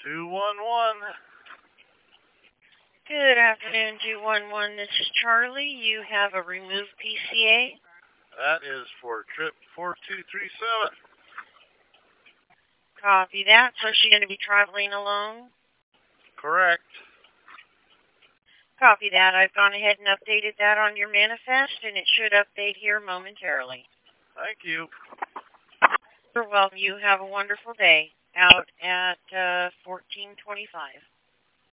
211. Good afternoon, 211. This is Charlie. You have a removed PCA. That is for trip 4237. Copy that. So she's going to be traveling alone? Correct. Copy that. I've gone ahead and updated that on your manifest, and it should update here momentarily. Thank you. You're welcome. You have a wonderful day out at 1425.